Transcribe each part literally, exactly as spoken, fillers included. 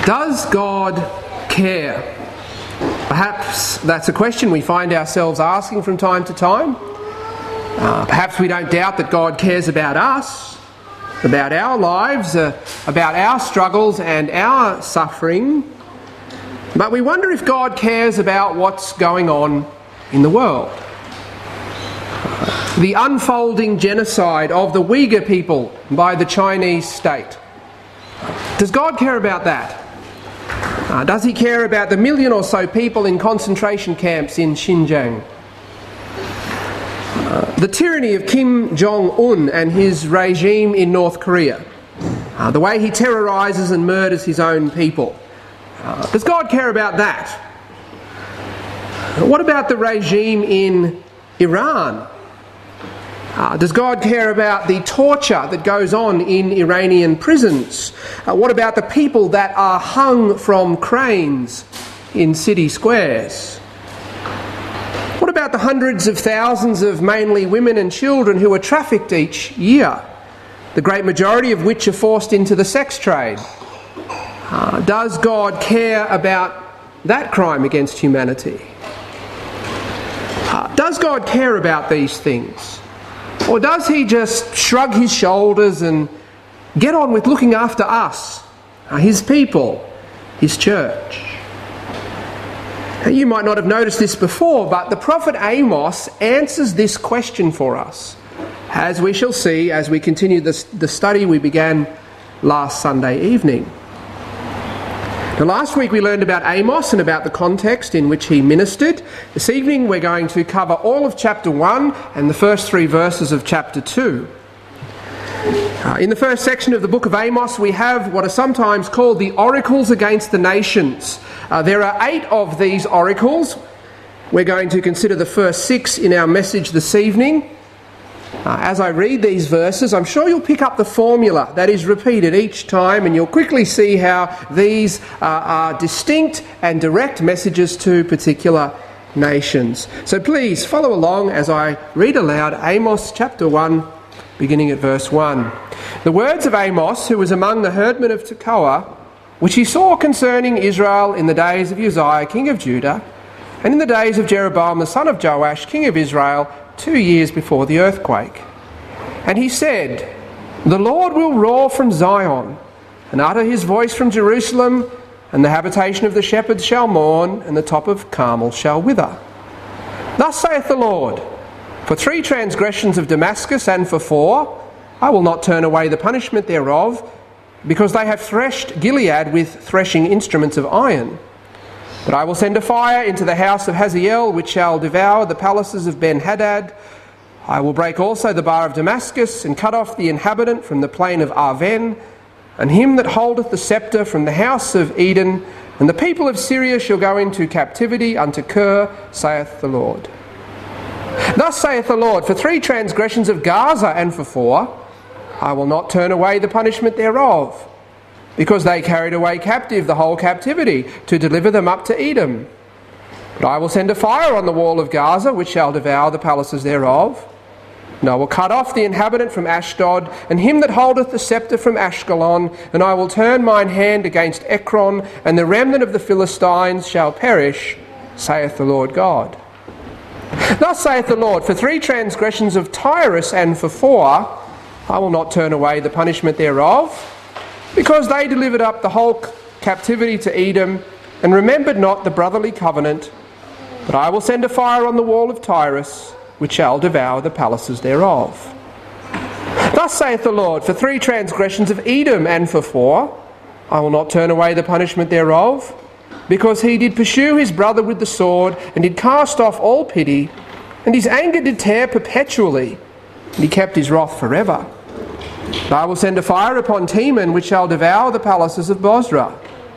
Does God care? Perhaps that's a question we find ourselves asking from time to time. Uh, perhaps we don't doubt that God cares about us, about our lives, uh, about our struggles and our suffering. But we wonder if God cares about what's going on in the world. The unfolding genocide of the Uyghur people by the Chinese state. Does God care about that? Uh, does he care about the million or so people in concentration camps in Xinjiang? Uh, the tyranny of Kim Jong-un and his regime in North Korea. Uh, the way he terrorises and murders his own people. Uh, does God care about that? What about the regime in Iran? Uh, does God care about the torture that goes on in Iranian prisons? Uh, what about the people that are hung from cranes in city squares? What about the hundreds of thousands of mainly women and children who are trafficked each year, the great majority of which are forced into the sex trade? Uh, does God care about that crime against humanity? Uh, does God care about these things? Or does he just shrug his shoulders and get on with looking after us, his people, his church? Now, you might not have noticed this before, but the prophet Amos answers this question for us, as we shall see as we continue the, the study we began last Sunday evening. Now, last week we learned about Amos and about the context in which he ministered. This evening we're going to cover all of chapter one and the first three verses of chapter two. Uh, in the first section of the book of Amos we have what are sometimes called the oracles against the nations. Uh, there are eight of these oracles. We're going to consider the first six in our message this evening. Uh, as I read these verses, I'm sure you'll pick up the formula that is repeated each time, and you'll quickly see how these uh, are distinct and direct messages to particular nations. So please follow along as I read aloud Amos chapter one, beginning at verse one. The words of Amos, who was among the herdmen of Tekoa, which he saw concerning Israel in the days of Uzziah, king of Judah, and in the days of Jeroboam the son of Joash, king of Israel, two years before the earthquake. And he said, "The Lord will roar from Zion, and utter his voice from Jerusalem, and the habitation of the shepherds shall mourn, and the top of Carmel shall wither. Thus saith the Lord, for three transgressions of Damascus, and for four, I will not turn away the punishment thereof, because they have threshed Gilead with threshing instruments of iron. But I will send a fire into the house of Hazael, which shall devour the palaces of Ben-Hadad. I will break also the bar of Damascus, and cut off the inhabitant from the plain of Arven, and him that holdeth the sceptre from the house of Eden. And the people of Syria shall go into captivity unto Kir, saith the Lord. Thus saith the Lord, for three transgressions of Gaza, and for four, I will not turn away the punishment thereof, because they carried away captive the whole captivity, to deliver them up to Edom. But I will send a fire on the wall of Gaza, which shall devour the palaces thereof. And I will cut off the inhabitant from Ashdod, and him that holdeth the sceptre from Ashkelon. And I will turn mine hand against Ekron, and the remnant of the Philistines shall perish, saith the Lord God. Thus saith the Lord, for three transgressions of Tyrus, and for four, I will not turn away the punishment thereof, because they delivered up the whole captivity to Edom, and remembered not the brotherly covenant. But I will send a fire on the wall of Tyrus, which shall devour the palaces thereof. Thus saith the Lord, for three transgressions of Edom, and for four, I will not turn away the punishment thereof, because he did pursue his brother with the sword, and did cast off all pity, and his anger did tear perpetually, and he kept his wrath forever. But I will send a fire upon Teman, which shall devour the palaces of Bozrah.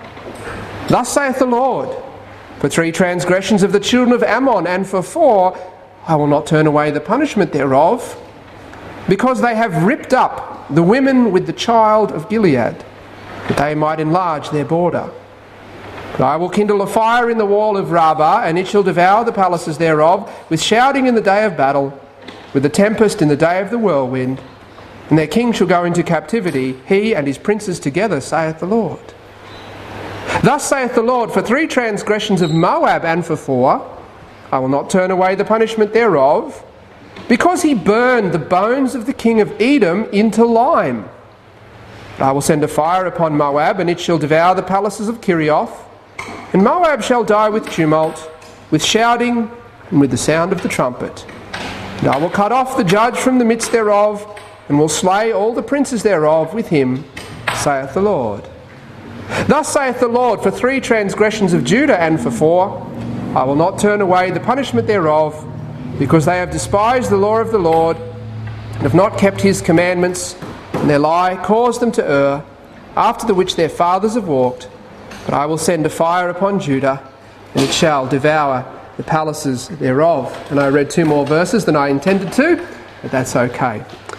Thus saith the Lord, for three transgressions of the children of Ammon, and for four, I will not turn away the punishment thereof, because they have ripped up the women with the child of Gilead, that they might enlarge their border. But I will kindle a fire in the wall of Rabbah, and it shall devour the palaces thereof, with shouting in the day of battle, with a tempest in the day of the whirlwind. And their king shall go into captivity, he and his princes together, saith the Lord. Thus saith the Lord, for three transgressions of Moab and for four, I will not turn away the punishment thereof, because he burned the bones of the king of Edom into lime. But I will send a fire upon Moab, and it shall devour the palaces of Kirioth, and Moab shall die with tumult, with shouting, and with the sound of the trumpet. And I will cut off the judge from the midst thereof, and will slay all the princes thereof with him, saith the Lord. Thus saith the Lord, for three transgressions of Judah and for four, I will not turn away the punishment thereof, because they have despised the law of the Lord, and have not kept his commandments, and their lie caused them to err, after the which their fathers have walked. But I will send a fire upon Judah, and it shall devour the palaces thereof. And I read two more verses than I intended to, but that's okay.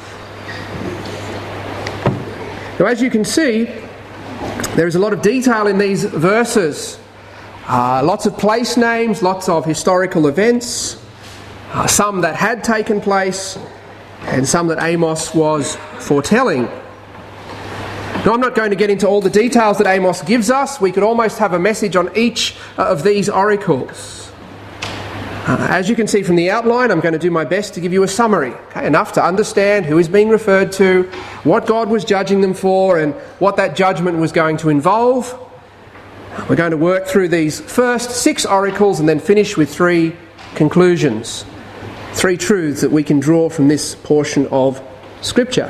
Now, as you can see, there is a lot of detail in these verses. Uh, lots of place names, lots of historical events, uh, some that had taken place, and some that Amos was foretelling. Now, I'm not going to get into all the details that Amos gives us. We could almost have a message on each of these oracles. Uh, as you can see from the outline, I'm going to do my best to give you a summary, okay, enough to understand who is being referred to, what God was judging them for, and what that judgment was going to involve. We're going to work through these first six oracles and then finish with three conclusions, three truths that we can draw from this portion of Scripture.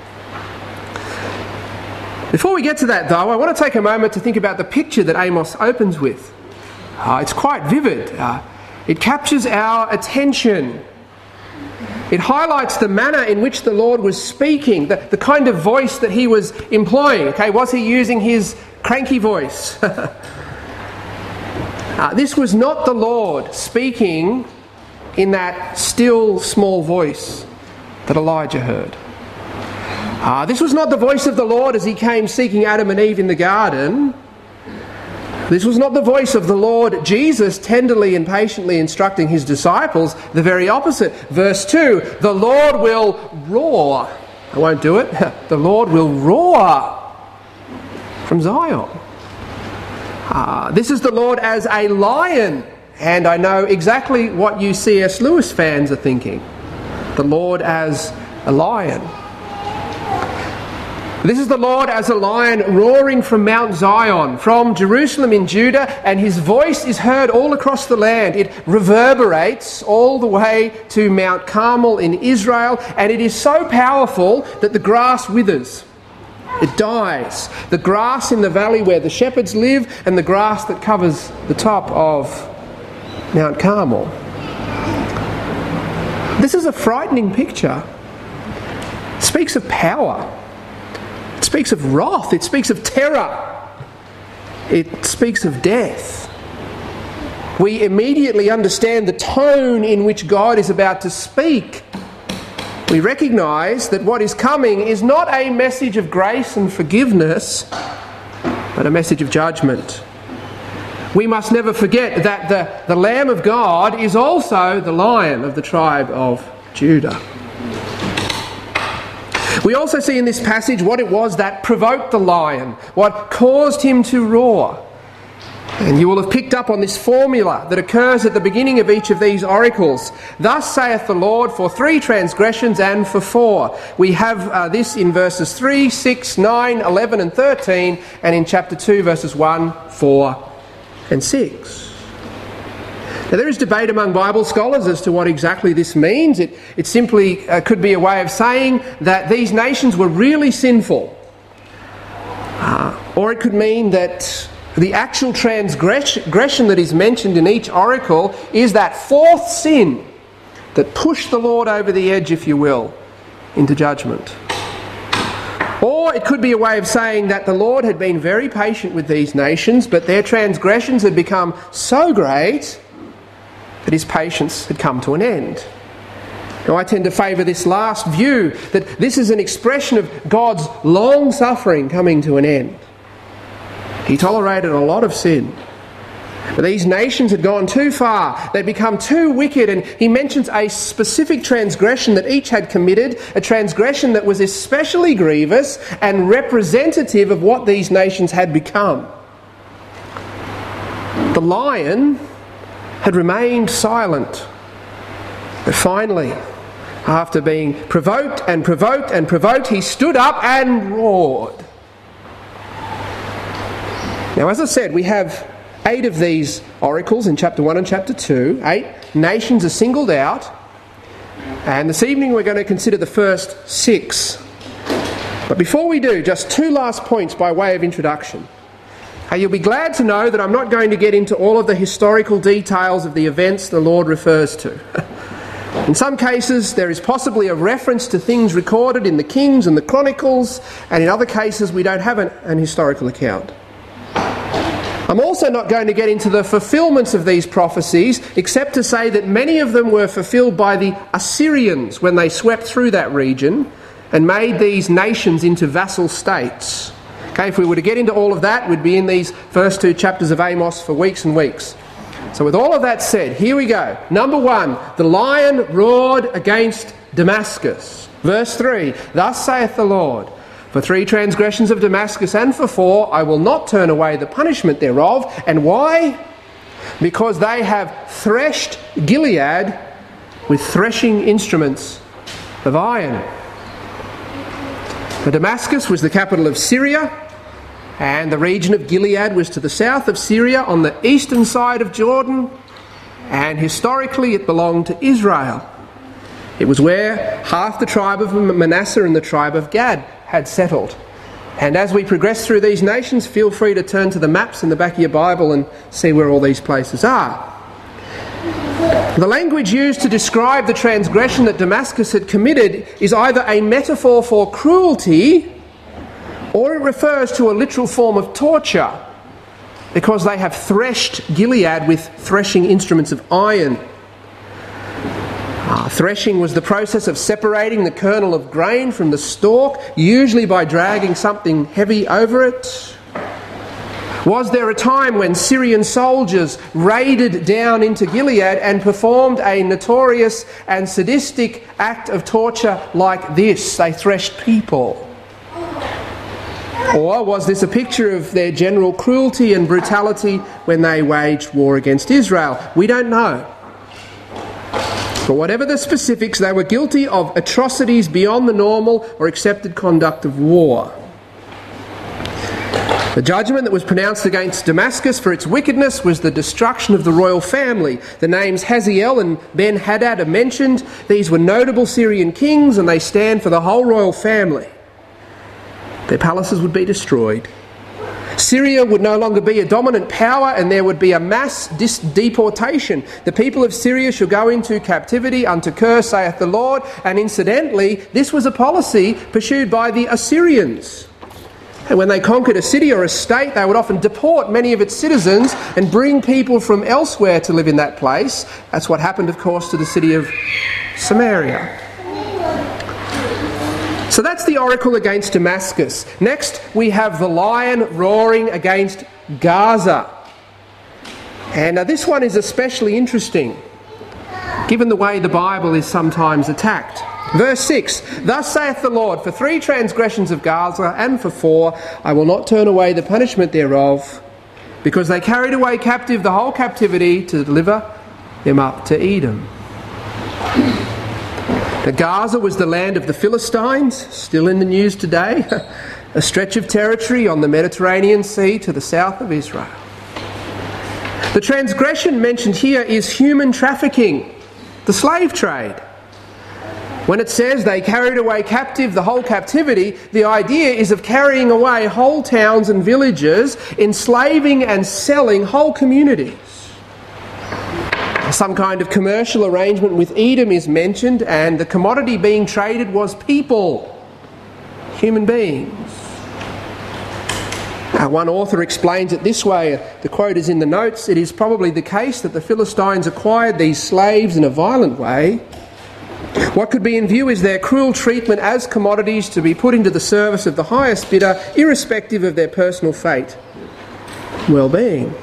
Before we get to that, though, I want to take a moment to think about the picture that Amos opens with. Uh, it's quite vivid. Uh, it captures our attention. It highlights the manner in which the Lord was speaking, the, the kind of voice that he was employing. Okay, was he using his cranky voice? uh, this was not the Lord speaking in that still small voice that Elijah heard. Uh, this was not the voice of the Lord as he came seeking Adam and Eve in the garden. This was not the voice of the Lord Jesus tenderly and patiently instructing his disciples. The very opposite. Verse two, the Lord will roar. I won't do it. The Lord will roar from Zion. Uh, this is the Lord as a lion. And I know exactly what you C S Lewis fans are thinking. The Lord as a lion. This is the Lord as a lion roaring from Mount Zion, from Jerusalem in Judah, and his voice is heard all across the land. It reverberates all the way to Mount Carmel in Israel, and it is so powerful that the grass withers. It dies. The grass in the valley where the shepherds live, and the grass that covers the top of Mount Carmel. This is a frightening picture. It speaks of power. It speaks of wrath. It speaks of terror. It speaks of death. We immediately understand the tone in which God is about to speak. We recognise that what is coming is not a message of grace and forgiveness, but a message of judgment. We must never forget that the, the Lamb of God is also the Lion of the tribe of Judah. We also see in this passage what it was that provoked the lion, what caused him to roar. And you will have picked up on this formula that occurs at the beginning of each of these oracles. Thus saith the Lord, for three transgressions and for four. We have uh, this in verses three, six, nine, eleven and thirteen, and in chapter two verses one, four and six. Now, there is debate among Bible scholars as to what exactly this means. It, it simply uh, could be a way of saying that these nations were really sinful. Uh, or it could mean that the actual transgression that is mentioned in each oracle is that fourth sin that pushed the Lord over the edge, if you will, into judgment. Or it could be a way of saying that the Lord had been very patient with these nations, but their transgressions had become so great that his patience had come to an end. Now, I tend to favour this last view, that this is an expression of God's long suffering coming to an end. He tolerated a lot of sin. But these nations had gone too far. They'd become too wicked, and he mentions a specific transgression that each had committed, a transgression that was especially grievous and representative of what these nations had become. The lion had remained silent. But finally, after being provoked and provoked and provoked, he stood up and roared. Now, as I said, we have eight of these oracles in chapter one and chapter two. Eight nations are singled out. And this evening we're going to consider the first six. But before we do, just two last points by way of introduction. Uh, you'll be glad to know that I'm not going to get into all of the historical details of the events the Lord refers to. In some cases, there is possibly a reference to things recorded in the Kings and the Chronicles, and in other cases we don't have an, an historical account. I'm also not going to get into the fulfilments of these prophecies, except to say that many of them were fulfilled by the Assyrians when they swept through that region and made these nations into vassal states. Okay, if we were to get into all of that, we'd be in these first two chapters of Amos for weeks and weeks. So with all of that said, here we go. Number one, the lion roared against Damascus. Verse three, thus saith the Lord, for three transgressions of Damascus and for four, I will not turn away the punishment thereof. And why? Because they have threshed Gilead with threshing instruments of iron. Now, Damascus was the capital of Syria, and the region of Gilead was to the south of Syria on the eastern side of Jordan, and historically it belonged to Israel. It was where half the tribe of Manasseh and the tribe of Gad had settled. And as we progress through these nations, feel free to turn to the maps in the back of your Bible and see where all these places are. The language used to describe the transgression that Damascus had committed is either a metaphor for cruelty or it refers to a literal form of torture, because they have threshed Gilead with threshing instruments of iron. Uh, threshing was the process of separating the kernel of grain from the stalk, usually by dragging something heavy over it. Was there a time when Syrian soldiers raided down into Gilead and performed a notorious and sadistic act of torture like this? They threshed people. Or was this a picture of their general cruelty and brutality when they waged war against Israel? We don't know. But whatever the specifics, they were guilty of atrocities beyond the normal or accepted conduct of war. The judgment that was pronounced against Damascus for its wickedness was the destruction of the royal family. The names Hazael and Ben-Hadad are mentioned. These were notable Syrian kings, and they stand for the whole royal family. Their palaces would be destroyed. Syria would no longer be a dominant power, and there would be a mass dis- deportation. The people of Syria shall go into captivity unto Kir, saith the Lord. And incidentally, this was a policy pursued by the Assyrians. And when they conquered a city or a state, they would often deport many of its citizens and bring people from elsewhere to live in that place. That's what happened, of course, to the city of Samaria. So that's the oracle against Damascus. Next, we have the lion roaring against Gaza. And now this one is especially interesting, given the way the Bible is sometimes attacked. Verse six, thus saith the Lord, for three transgressions of Gaza and for four, I will not turn away the punishment thereof, because they carried away captive the whole captivity to deliver them up to Edom. Now, Gaza was the land of the Philistines, still in the news today, a stretch of territory on the Mediterranean Sea to the south of Israel. The transgression mentioned here is human trafficking, the slave trade. When it says they carried away captive the whole captivity, the idea is of carrying away whole towns and villages, enslaving and selling whole communities. Some kind of commercial arrangement with Edom is mentioned, and the commodity being traded was people, human beings. Uh, one author explains it this way, the quote is in the notes, it is probably the case that the Philistines acquired these slaves in a violent way. What could be in view is their cruel treatment as commodities to be put into the service of the highest bidder, irrespective of their personal fate, well-being.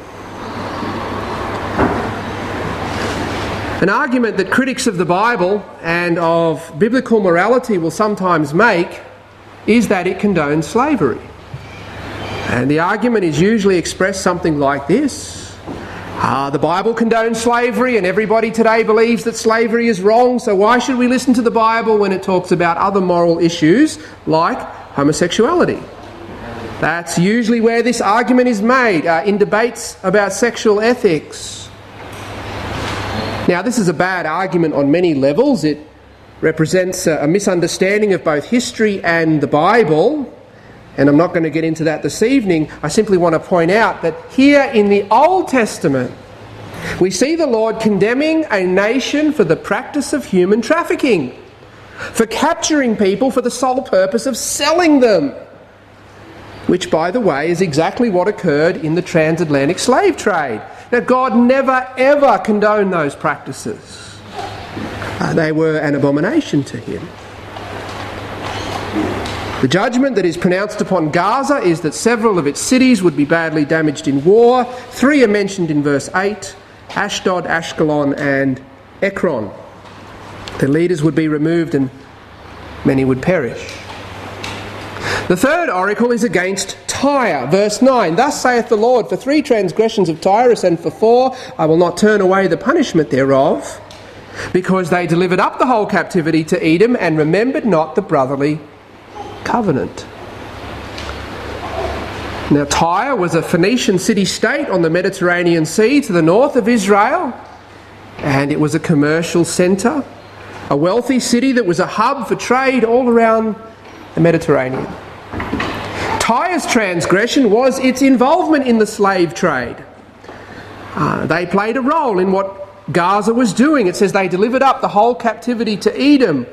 An argument that critics of the Bible and of biblical morality will sometimes make is that it condones slavery. And the argument is usually expressed something like this. Ah, the Bible condones slavery, and everybody today believes that slavery is wrong, so why should we listen to the Bible when it talks about other moral issues like homosexuality? That's usually where this argument is made, uh, in debates about sexual ethics. Now, this is a bad argument on many levels. It represents a, a misunderstanding of both history and the Bible. And I'm not going to get into that this evening. I simply want to point out that here in the Old Testament, we see the Lord condemning a nation for the practice of human trafficking, for capturing people for the sole purpose of selling them, which, by the way, is exactly what occurred in the transatlantic slave trade. Now, God never, ever condoned those practices. Uh, they were an abomination to him. The judgment that is pronounced upon Gaza is that several of its cities would be badly damaged in war. Three are mentioned in verse eight: Ashdod, Ashkelon and Ekron. Their leaders would be removed and many would perish. The third oracle is against Tyre. Verse nine: Thus saith the Lord, for three transgressions of Tyrus and for four I will not turn away the punishment thereof, because they delivered up the whole captivity to Edom and remembered not the brotherly covenant. Now, Tyre was a Phoenician city-state on the Mediterranean Sea to the north of Israel, and it was a commercial centre, a wealthy city that was a hub for trade all around the Mediterranean. Tyre's transgression was its involvement in the slave trade. Uh, they played a role in what Gaza was doing. It says they delivered up the whole captivity to Edom.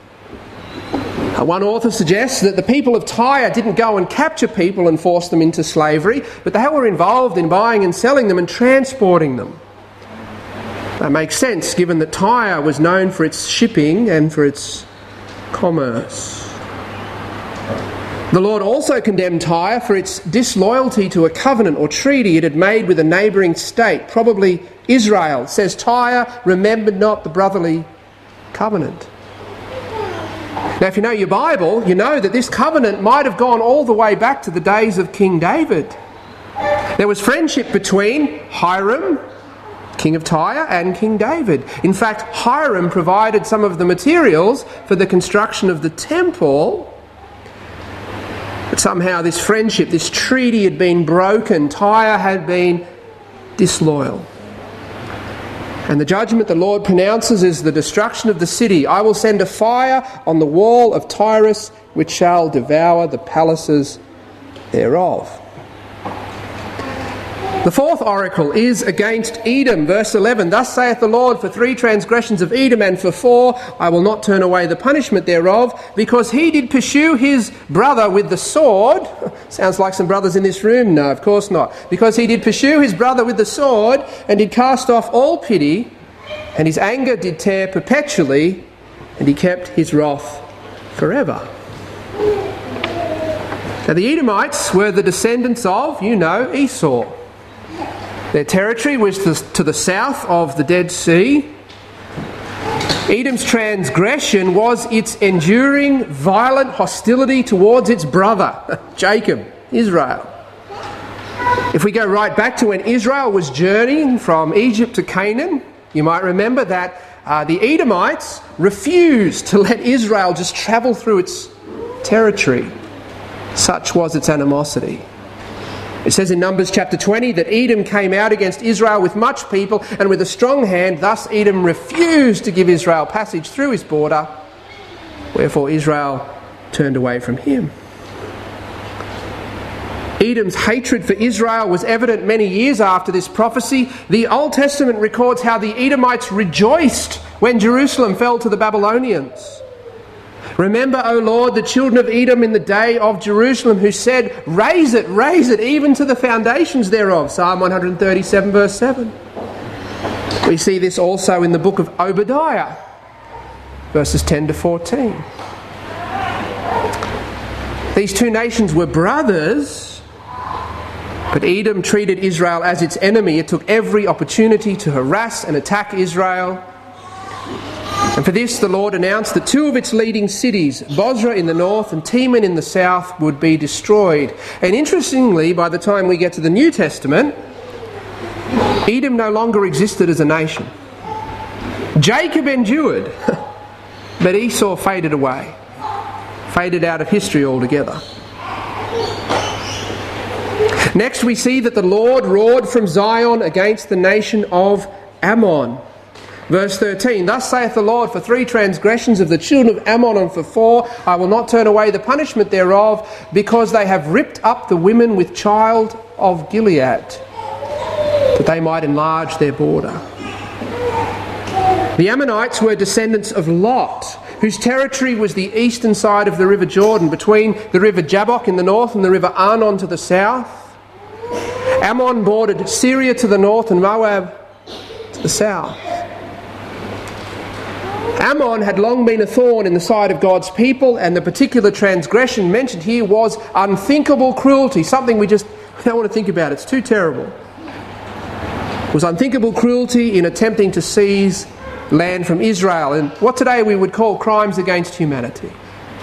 One author suggests that the people of Tyre didn't go and capture people and force them into slavery, but they were involved in buying and selling them and transporting them. That makes sense, given that Tyre was known for its shipping and for its commerce. The Lord also condemned Tyre for its disloyalty to a covenant or treaty it had made with a neighbouring state, probably Israel. It says, Tyre remembered not the brotherly covenant. Now, if you know your Bible, you know that this covenant might have gone all the way back to the days of King David. There was friendship between Hiram, king of Tyre, and King David. In fact, Hiram provided some of the materials for the construction of the temple. But somehow this friendship, this treaty had been broken. Tyre had been disloyal. And the judgment the Lord pronounces is the destruction of the city. I will send a fire on the wall of Tyrus, which shall devour the palaces thereof. The fourth oracle is against Edom. Verse eleven, Thus saith the Lord, for three transgressions of Edom and for four I will not turn away the punishment thereof, because he did pursue his brother with the sword. Sounds like some brothers in this room. No, of course not. Because he did pursue his brother with the sword, and did cast off all pity, and his anger did tear perpetually, and he kept his wrath forever. Now the Edomites were the descendants of, you know, Esau. Their territory was to the south of the Dead Sea. Edom's transgression was its enduring, violent hostility towards its brother, Jacob, Israel. If we go right back to when Israel was journeying from Egypt to Canaan, you might remember that uh, the Edomites refused to let Israel just travel through its territory. Such was its animosity. It says in Numbers chapter twenty that Edom came out against Israel with much people and with a strong hand. Thus Edom refused to give Israel passage through his border, wherefore Israel turned away from him. Edom's hatred for Israel was evident many years after this prophecy. The Old Testament records how the Edomites rejoiced when Jerusalem fell to the Babylonians. Remember, O Lord, the children of Edom in the day of Jerusalem, who said, Raise it, raise it, even to the foundations thereof. Psalm one thirty-seven, verse seven. We see this also in the book of Obadiah, verses ten to fourteen. These two nations were brothers, but Edom treated Israel as its enemy. It took every opportunity to harass and attack Israel. And for this the Lord announced that two of its leading cities, Bozrah in the north and Teman in the south, would be destroyed. And interestingly, by the time we get to the New Testament, Edom no longer existed as a nation. Jacob endured, but Esau faded away, faded out of history altogether. Next we see that the Lord roared from Zion against the nation of Ammon. Verse thirteen, thus saith the Lord, for three transgressions of the children of Ammon, and for four I will not turn away the punishment thereof, because they have ripped up the women with child of Gilead, that they might enlarge their border. The Ammonites were descendants of Lot, whose territory was the eastern side of the river Jordan, between the river Jabbok in the north and the river Arnon to the south. Ammon bordered Syria to the north and Moab to the south. Ammon had long been a thorn in the side of God's people, and the particular transgression mentioned here was unthinkable cruelty, something we just we don't want to think about. It's too terrible. It was unthinkable cruelty in attempting to seize land from Israel, and what today we would call crimes against humanity.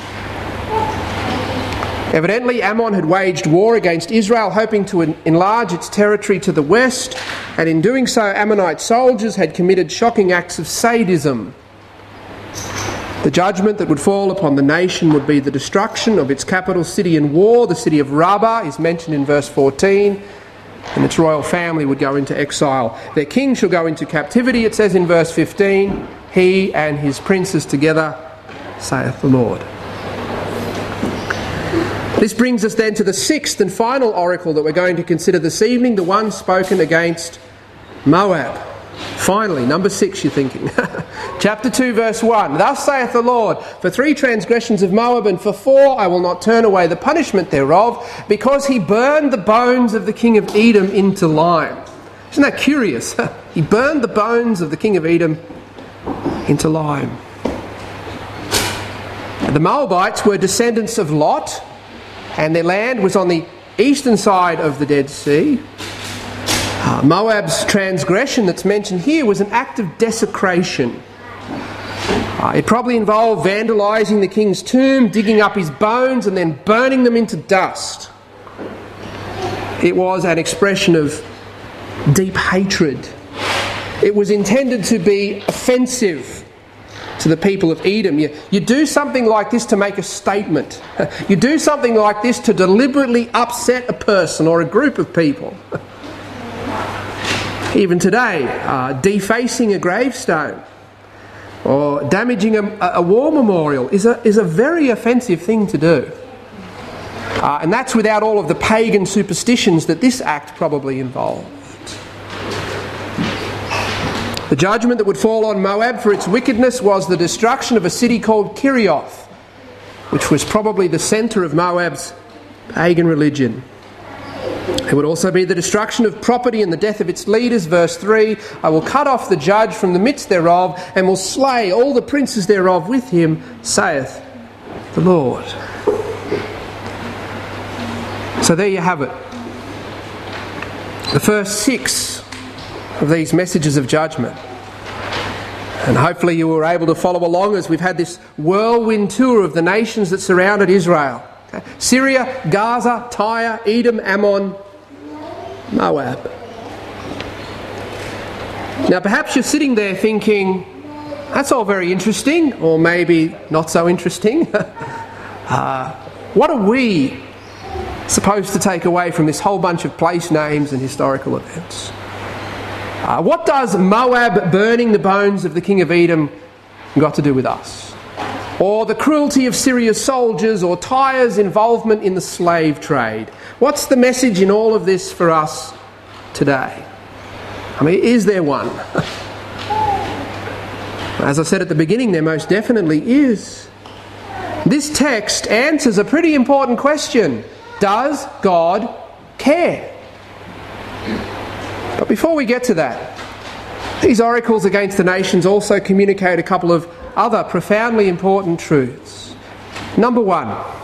Evidently, Ammon had waged war against Israel, hoping to enlarge its territory to the west, and in doing so, Ammonite soldiers had committed shocking acts of sadism. The judgment that would fall upon the nation would be the destruction of its capital city in war. The city of Rabbah is mentioned in verse fourteen, and its royal family would go into exile. Their king shall go into captivity, it says in verse fifteen, he and his princes together, saith the Lord. This brings us then to the sixth and final oracle that we're going to consider this evening, the one spoken against Moab. Finally, number six, you're thinking. Chapter two, verse one. Thus saith the Lord, for three transgressions of Moab, and for four I will not turn away the punishment thereof, because he burned the bones of the king of Edom into lime. Isn't that curious? He burned the bones of the king of Edom into lime. The Moabites were descendants of Lot, and their land was on the eastern side of the Dead Sea. Uh, Moab's transgression that's mentioned here was an act of desecration. Uh, it probably involved vandalising the king's tomb, digging up his bones and then burning them into dust. It was an expression of deep hatred. It was intended to be offensive to the people of Edom. You, you do something like this to make a statement. You do something like this to deliberately upset a person or a group of people. Even today, uh, defacing a gravestone or damaging a, a war memorial is a, is a very offensive thing to do. Uh, and that's without all of the pagan superstitions that this act probably involved. The judgment that would fall on Moab for its wickedness was the destruction of a city called Kerioth, which was probably the centre of Moab's pagan religion. It would also be the destruction of property and the death of its leaders. Verse three, I will cut off the judge from the midst thereof, and will slay all the princes thereof with him, saith the Lord. So there you have it. The first six of these messages of judgment. And hopefully you were able to follow along as we've had this whirlwind tour of the nations that surrounded Israel. Okay. Syria, Gaza, Tyre, Edom, Ammon, Moab. Now perhaps you're sitting there thinking, that's all very interesting, or maybe not so interesting. uh, what are we supposed to take away from this whole bunch of place names and historical events? Uh, what does Moab burning the bones of the king of Edom got to do with us? Or the cruelty of Syria's soldiers, or Tyre's involvement in the slave trade? What's the message in all of this for us today? I mean, is there one? As I said at the beginning, there most definitely is. This text answers a pretty important question. Does God care? But before we get to that, these oracles against the nations also communicate a couple of other profoundly important truths. Number one,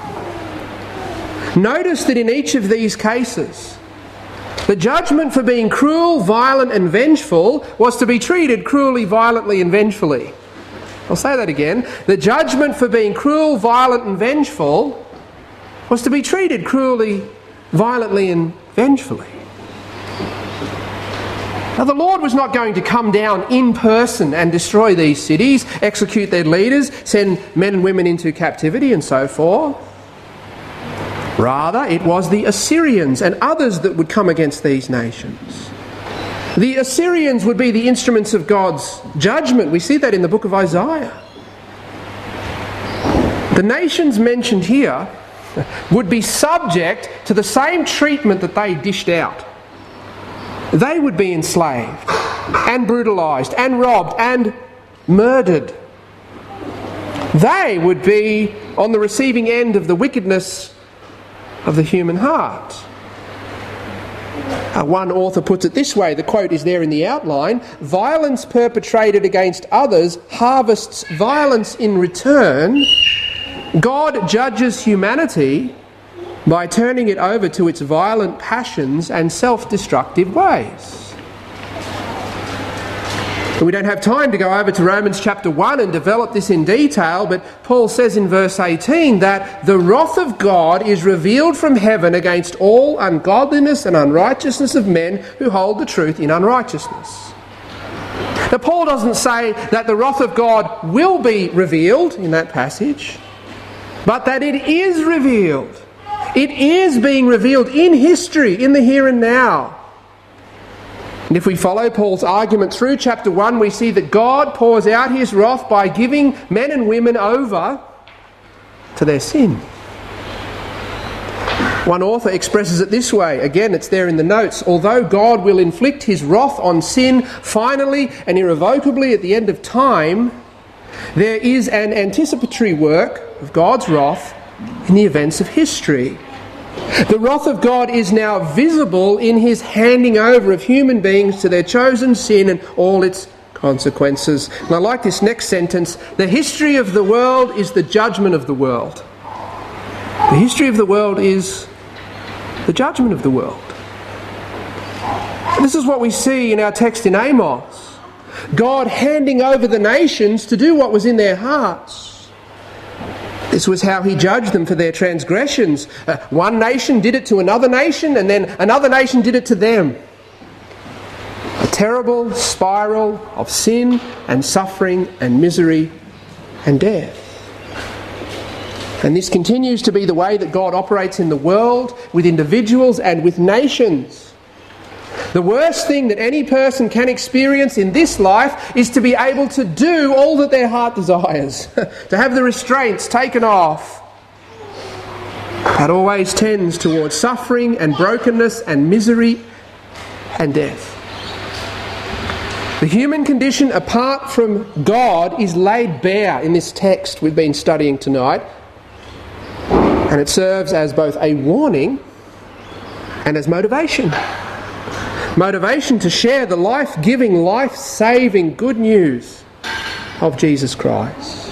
notice that in each of these cases, the judgment for being cruel, violent and vengeful was to be treated cruelly, violently and vengefully. I'll say that again. The judgment for being cruel, violent and vengeful was to be treated cruelly, violently and vengefully. Now, the Lord was not going to come down in person and destroy these cities, execute their leaders, send men and women into captivity and so forth. Rather, it was the Assyrians and others that would come against these nations. The Assyrians would be the instruments of God's judgment. We see that in the book of Isaiah. The nations mentioned here would be subject to the same treatment that they dished out. They would be enslaved and brutalised and robbed and murdered. They would be on the receiving end of the wickedness of the human heart. Uh, one author puts it this way, the quote is there in the outline: "Violence perpetrated against others harvests violence in return. God judges humanity by turning it over to its violent passions and self-destructive ways." We don't have time to go over to Romans chapter one and develop this in detail, but Paul says in verse eighteen that the wrath of God is revealed from heaven against all ungodliness and unrighteousness of men who hold the truth in unrighteousness. Now, Paul doesn't say that the wrath of God will be revealed in that passage, but that it is revealed. It is being revealed in history, in the here and now. And if we follow Paul's argument through chapter one, we see that God pours out his wrath by giving men and women over to their sin. One author expresses it this way, again it's there in the notes: although God will inflict his wrath on sin finally and irrevocably at the end of time, there is an anticipatory work of God's wrath in the events of history. The wrath of God is now visible in his handing over of human beings to their chosen sin and all its consequences. And I like this next sentence: the history of the world is the judgment of the world. The history of the world is the judgment of the world. And this is what we see in our text in Amos. God handing over the nations to do what was in their hearts. This was how he judged them for their transgressions. Uh, one nation did it to another nation, and then another nation did it to them. A terrible spiral of sin and suffering and misery and death. And this continues to be the way that God operates in the world, with individuals and with nations. The worst thing that any person can experience in this life is to be able to do all that their heart desires, to have the restraints taken off. That always tends towards suffering and brokenness and misery and death. The human condition apart from God is laid bare in this text we've been studying tonight, and it serves as both a warning and as motivation. Motivation to share the life-giving, life-saving good news of Jesus Christ.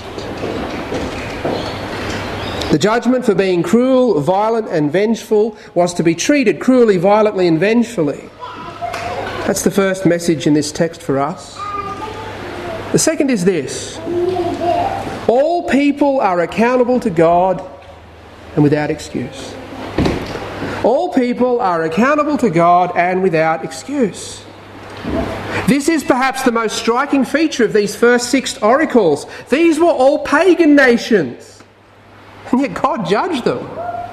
The judgment for being cruel, violent and vengeful was to be treated cruelly, violently and vengefully. That's the first message in this text for us. The second is this: all people are accountable to God and without excuse. All people are accountable to God and without excuse. This is perhaps the most striking feature of these first six oracles. These were all pagan nations, and yet God judged them.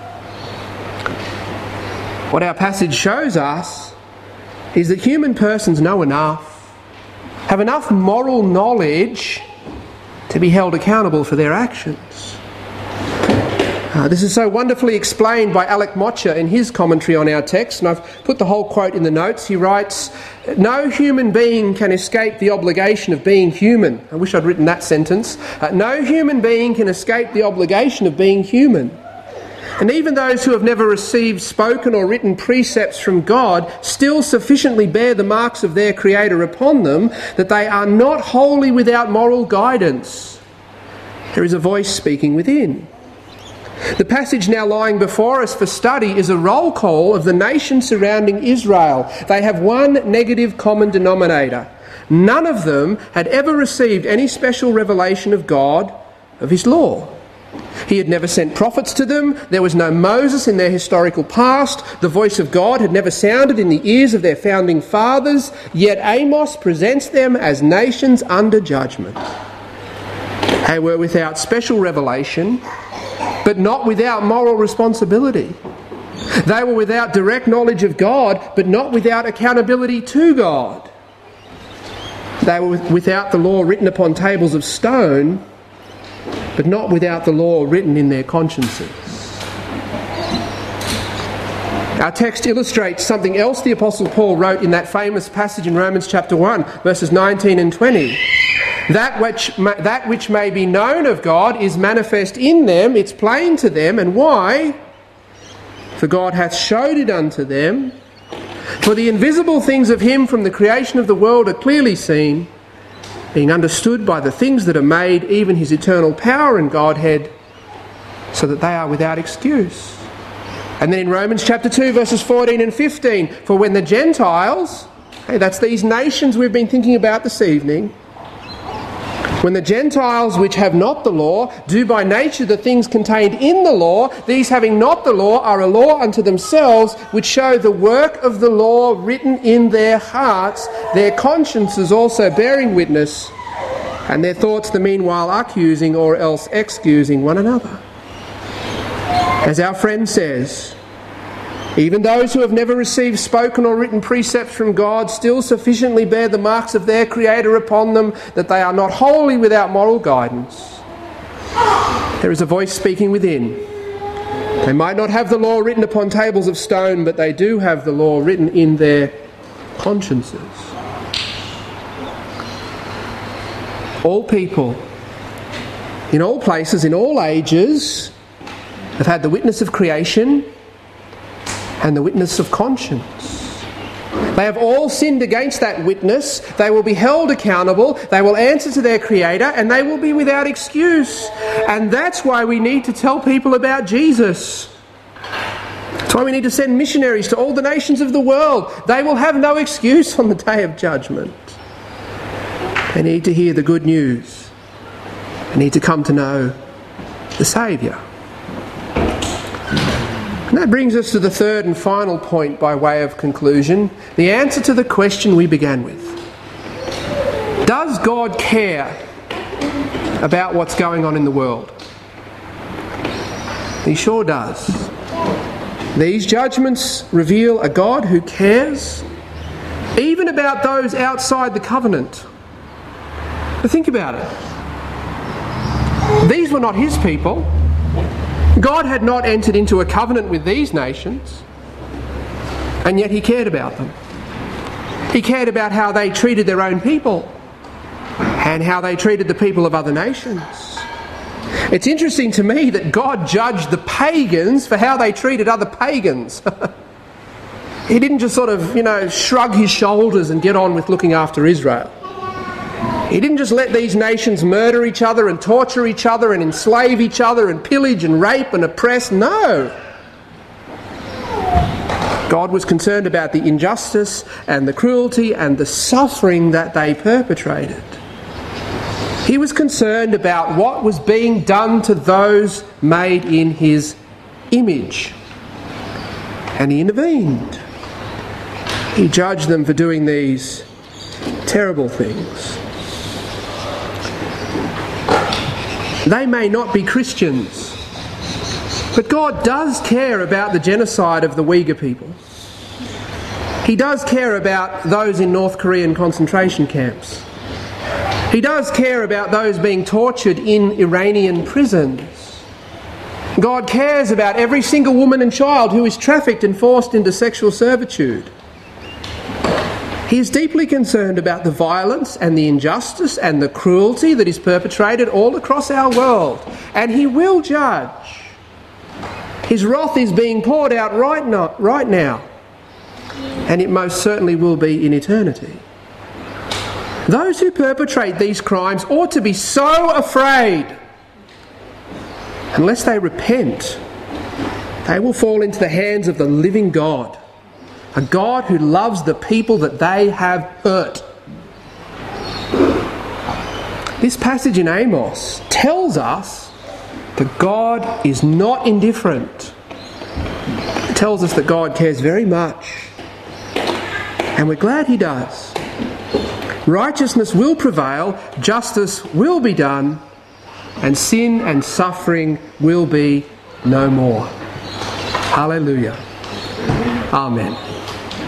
What our passage shows us is that human persons know enough, have enough moral knowledge to be held accountable for their actions. Uh, this is so wonderfully explained by Alec Motcher in his commentary on our text, and I've put the whole quote in the notes. He writes, "No human being can escape the obligation of being human." I wish I'd written that sentence. Uh, no human being can escape the obligation of being human. And even those who have never received spoken or written precepts from God still sufficiently bear the marks of their Creator upon them that they are not wholly without moral guidance. There is a voice speaking within. The passage now lying before us for study is a roll call of the nation surrounding Israel. They have one negative common denominator. None of them had ever received any special revelation of God, of his law. He had never sent prophets to them. There was no Moses in their historical past. The voice of God had never sounded in the ears of their founding fathers. Yet Amos presents them as nations under judgment. They were without special revelation, but not without moral responsibility. They were without direct knowledge of God, but not without accountability to God. They were without the law written upon tables of stone, but not without the law written in their consciences. Our text illustrates something else the Apostle Paul wrote in that famous passage in Romans chapter one, verses nineteen and twenty. That which, that which may be known of God is manifest in them, it's plain to them, and why? For God hath showed it unto them. For the invisible things of him from the creation of the world are clearly seen, being understood by the things that are made, even his eternal power and Godhead, so that they are without excuse. And then in Romans chapter two, verses fourteen and fifteen, for when the Gentiles, hey, that's these nations we've been thinking about this evening, when the Gentiles which have not the law do by nature the things contained in the law, these having not the law are a law unto themselves, which show the work of the law written in their hearts, their consciences also bearing witness, and their thoughts the meanwhile accusing or else excusing one another. As our friend says, even those who have never received spoken or written precepts from God still sufficiently bear the marks of their Creator upon them, that they are not wholly without moral guidance. There is a voice speaking within. They might not have the law written upon tables of stone, but they do have the law written in their consciences. All people, in all places, in all ages, have had the witness of creation and the witness of conscience. They have all sinned against that witness. They will be held accountable. They will answer to their Creator, and they will be without excuse. And that's why we need to tell people about Jesus. That's why we need to send missionaries to all the nations of the world. They will have no excuse on the day of judgment. They need to hear the good news. They need to come to know the Saviour. And that brings us to the third and final point by way of conclusion, the answer to the question we began with. Does God care about what's going on in the world? He sure does. These judgments reveal a God who cares, even about those outside the covenant. But think about it. These were not his people. God had not entered into a covenant with these nations, and yet he cared about them. He cared about how they treated their own people and how they treated the people of other nations. It's interesting to me that God judged the pagans for how they treated other pagans. He didn't just sort of, you know, shrug his shoulders and get on with looking after Israel. He didn't just let these nations murder each other and torture each other and enslave each other and pillage and rape and oppress. No. God was concerned about the injustice and the cruelty and the suffering that they perpetrated. He was concerned about what was being done to those made in his image. And he intervened. He judged them for doing these terrible things. They may not be Christians, but God does care about the genocide of the Uyghur people. He does care about those in North Korean concentration camps. He does care about those being tortured in Iranian prisons. God cares about every single woman and child who is trafficked and forced into sexual servitude. He is deeply concerned about the violence and the injustice and the cruelty that is perpetrated all across our world. And he will judge. His wrath is being poured out right now, right now. And it most certainly will be in eternity. Those who perpetrate these crimes ought to be so afraid. Unless they repent, they will fall into the hands of the living God. A God who loves the people that they have hurt. This passage in Amos tells us that God is not indifferent. It tells us that God cares very much. And we're glad he does. Righteousness will prevail, justice will be done, and sin and suffering will be no more. Hallelujah. Amen.